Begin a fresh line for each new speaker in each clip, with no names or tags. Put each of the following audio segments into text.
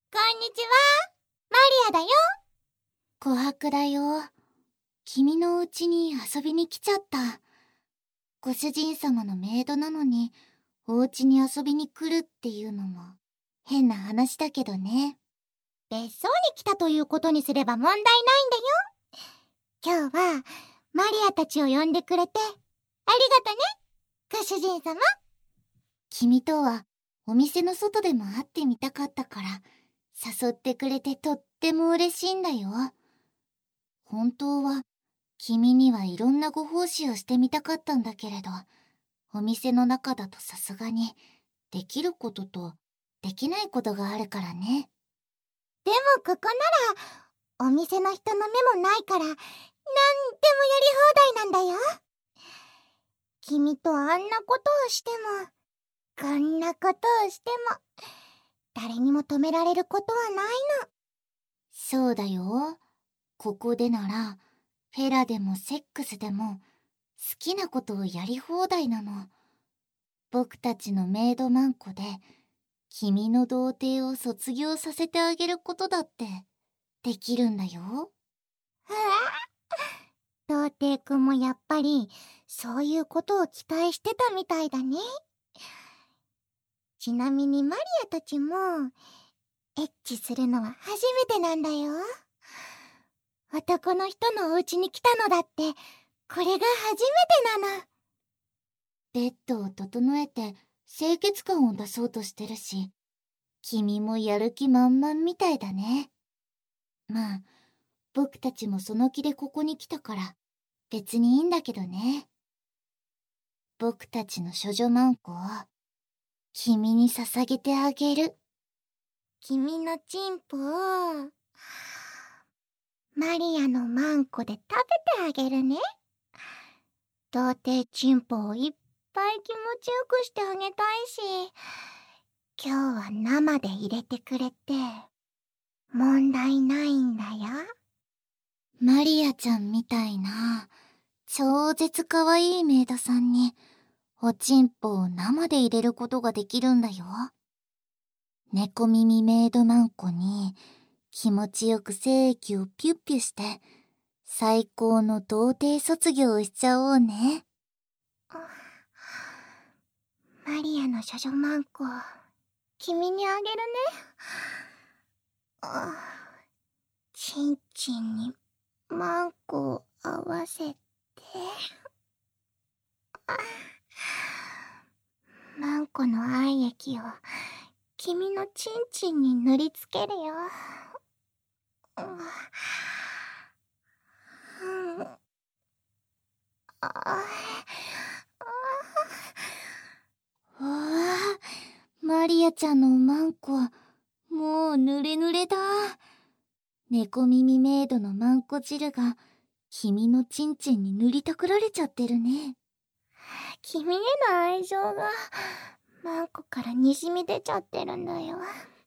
こんにちは、マリアだよ。
琥珀だよ。君のお家に遊びに来ちゃった。ご主人様のメイドなのに、お家に遊びに来るっていうのも変な話だけどね。
別荘に来たということにすれば問題ないんだよ。今日はマリアたちを呼んでくれてありがとね、ご主人様。
君とはお店の外でも会ってみたかったから、誘ってくれてとっても嬉しいんだよ。本当は君にはいろんなご奉仕をしてみたかったんだけれど、お店の中だとさすがにできることとできないことがあるからね。
でもここならお店の人の目もないからなんでもやり放題なんだよ。君とあんなことをしてもこんなことをしても誰にも止められることはないの。
そうだよ。ここでならフェラでもセックスでも好きなことをやり放題なの。僕たちのメイドマンコで君の童貞を卒業させてあげることだってできるんだよ。
童貞くんもやっぱりそういうことを期待してたみたいだね。ちなみにマリアたちもエッチするのは初めてなんだよ。男の人のお家に来たのだってこれが初めてなの。
ベッドを整えて清潔感を出そうとしてるし、君もやる気満々みたいだね。まあ、僕たちもその気でここに来たから別にいいんだけどね。僕たちの処女マンコを君に捧げてあげる。
君のチンポをマリアのマンコで食べてあげるね。童貞チンポをいっぱい気持ちよくしてあげたいし、今日は生で入れてくれて問題ないんだよ。
マリアちゃんみたいな超絶かわいいメイドさんにおちんぽを生で入れることができるんだよ。猫耳メイドマンコに気持ちよく精液をピュッピュして最高の童貞卒業をしちゃおうね。
マリアの処女マンコ、君にあげるね。チンチンにマンコを合わせて、マンコの愛液を君のチンチンに塗りつけるよ。
マリアちゃんのおまんこ、もう濡れ濡れだ。猫耳メイドのマンコ汁が君のチンチンに塗りたくられちゃってるね。
君への愛情がマンコからにじみ出ちゃってるんだよ。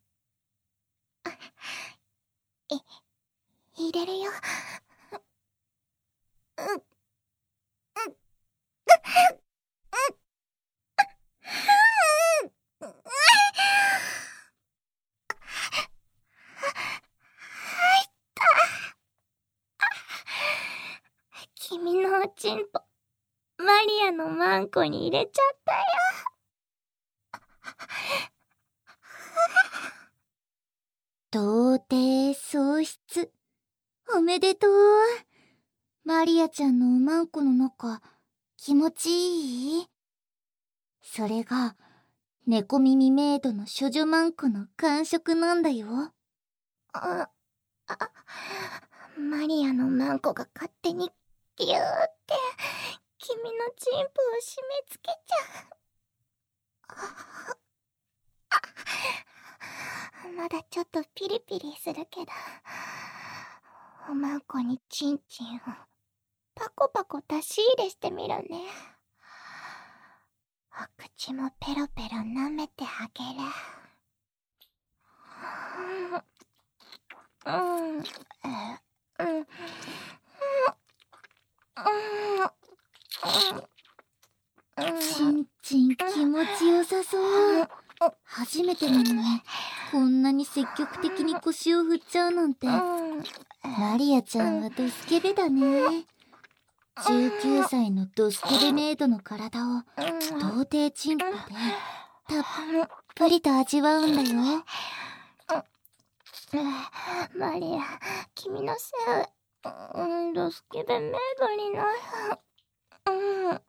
入れるよ。君のおちんぽ、マリアのマンコに入れちゃったよ。
童貞喪失。おめでとう。マリアちゃんのおまんこの中、気持ちいい？それが、猫耳メイドの処女マンコの感触なんだよ。
マリアのマンコが勝手にギューって君のチンポを締め付けちゃう。まだちょっとピリピリするけど、おまんこにチンチンをパコパコ出し入れしてみるね。お口もペロペロ舐めてあげる。
チンチン気持ちよさそう。 初めてなのに、こんなに積極的に腰を振っちゃうなんて。マリアちゃんはドスケベだね。19歳のドスケベメイドの体を童貞チンポでたっぷりと味わうんだよ。
マリア、君のせい。ドスケベメイドになる。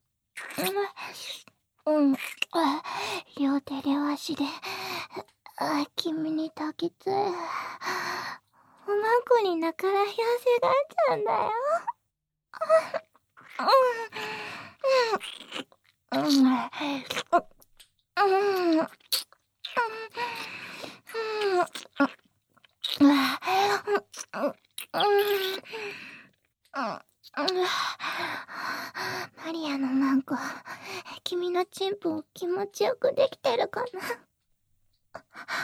両手両足で君に抱きつい。おまんこに泣から冷やせがっちゃうんだよ。マリアのマンコ、君のチンポを気持ちよくできてるかな。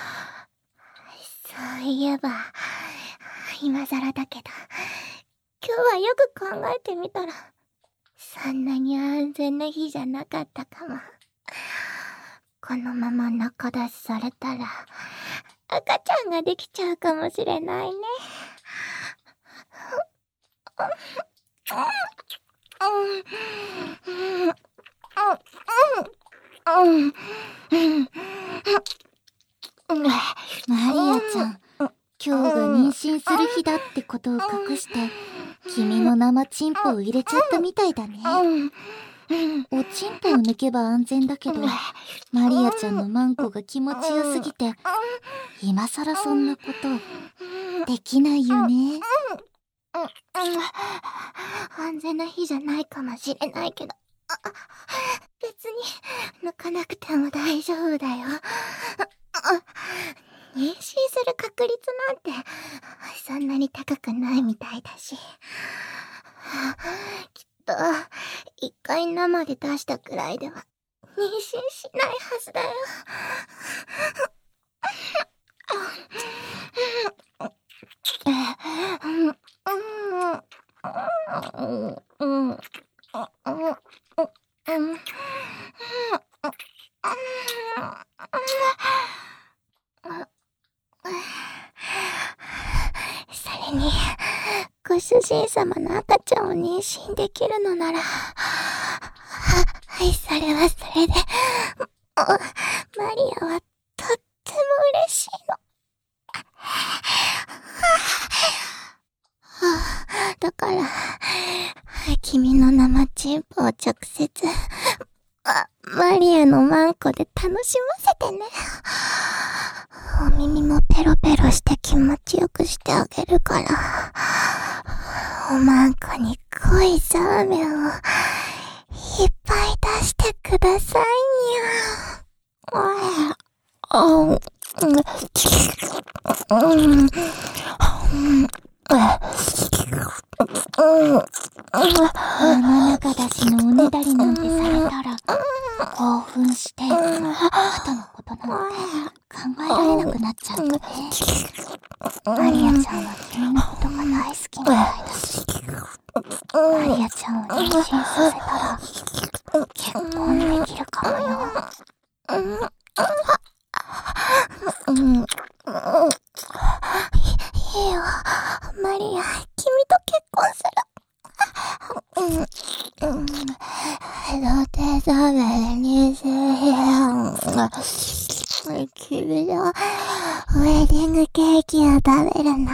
そういえば、今更だけど、今日はよく考えてみたら、そんなに安全な日じゃなかったかも。このまま中出しされたら、赤ちゃんができちゃうかもしれないね。
マリアちゃん、今日が妊娠する日だってことを隠して、君の生チンポを入れちゃったみたいだね。おちんぽを抜けば安全だけど、マリアちゃんのマンコが気持ちよすぎて、今さらそんなことできないよね。
安全な日じゃないかもしれないけど、別に抜かなくても大丈夫だよ。妊娠する確率なんてそんなに高くないみたいだし、きっと一回生で出したくらいでは妊娠しないはずだよ。それに、ご主人様の赤ちゃんを妊娠できるのなら、はい、それはそれで、マリアはとっても嬉しいの。だから、君の生チンポを直接、マリアのマンコで楽しませてね。お耳もペロペロして気持ちよくしてあげるから、おまんこに濃いザーメンをいっぱい出してくださいにゃ。
生中出しのおねだりなんてされたら、興奮して、後のことなんて考えられなくなっちゃうね。マリアちゃんは君のことが大好きみたいだし、マリアちゃんを妊娠させたら、結婚できるかもよ。
いいよ、マリア、君と結婚する。ロテザベルにせよ。君のウェディングケーキを食べるの。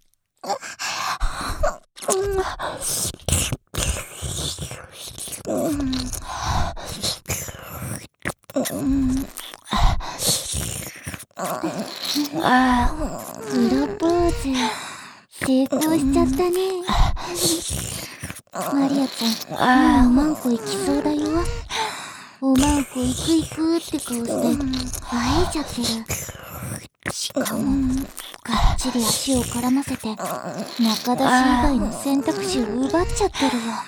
プロポーズ、成功しちゃったね。マリアちゃん、もうおまんこ行きそうだよ。おまんこ行く行くって顔して、あえちゃってる。しかも、がっちり足を絡ませて、中出し以外の選択肢を奪っちゃってるよ。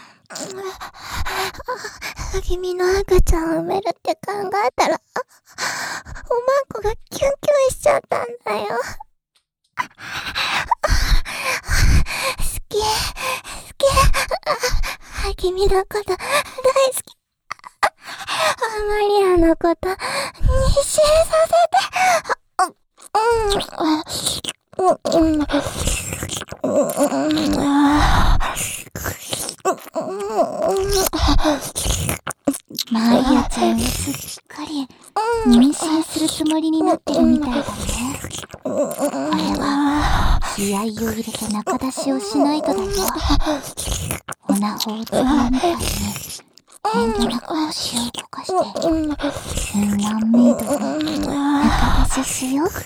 君の赤ちゃんを産めるって考えたら、おまんこがキュンキュンしちゃったんだよ。好き。君のこと大好き。マリアのこと妊娠させて。
妊するつもりになってるみたいだね。これは気合を入れて中出しをしないとだよ。オナホをつまみたいに遠慮なく腰を動かして数万メイトで中出ししよう。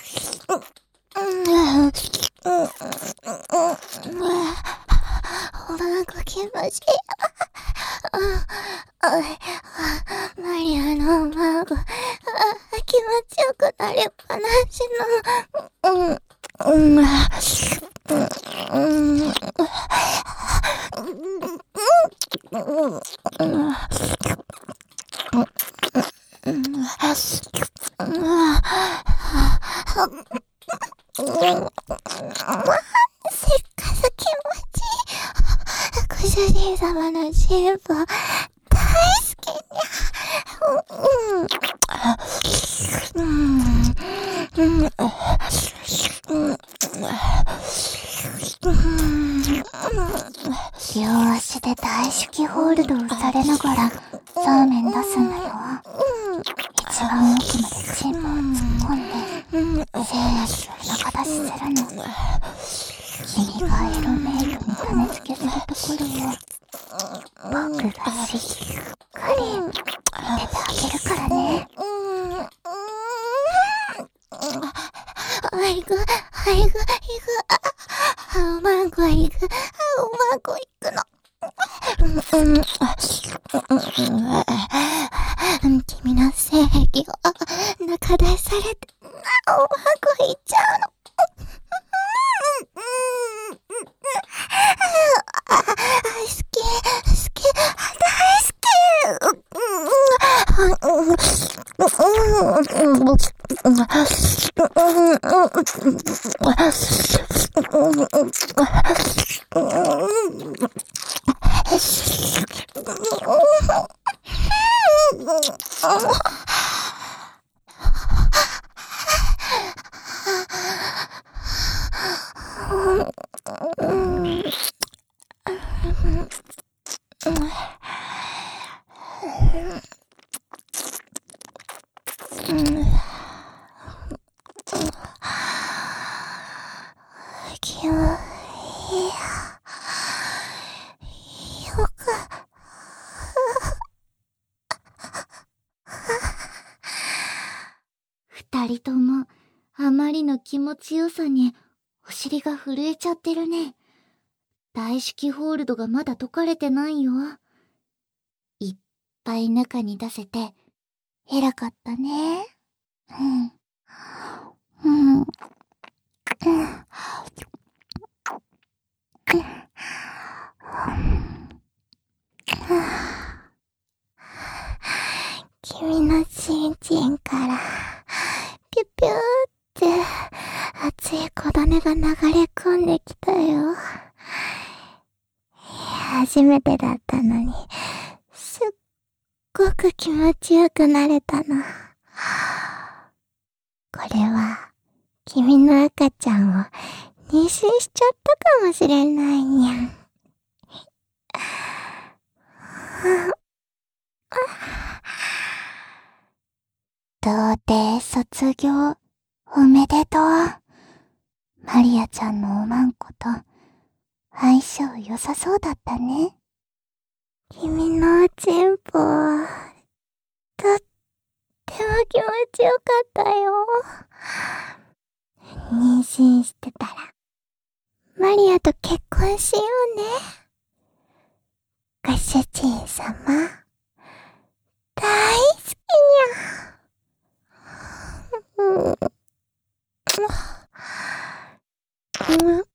おまんこ気持ちいい。マリアのおまんこ、気持ちよくなりっぱなしの。せっかく気持ちいい。ご主人様の進歩、大好き
に両足で大式ホールドをされながらサーメン出すんだよ。一番奥までチンポを突っ込んでせーので中出しするの。君がエロメイトに種付けするところを僕がしっかり見ててあげるからね。
いく、おまんこいく、おまんこいくの。君の性癖を中出しされて、おまんこいっちゃうの。好き、大好き。
二人ともあまりの気持ちよさにお尻が震えちゃってるね。大式ホールドがまだ解かれてないよ。いっぱい中に出せて偉かったね。
君のチンチンからピュピューって熱い小種が流れ込んできたよ。初めてだったのにすっごく気持ちよくなれたの。これは君の赤ちゃんを妊娠しちゃったかもしれないにゃん。
童貞卒業おめでとう。マリアちゃんのおまんこと相性良さそうだったね。
君のおちんぽ、とっても気持ちよかったよ。妊娠してたら、マリアと結婚しようね。ご主人様、大好きにゃ。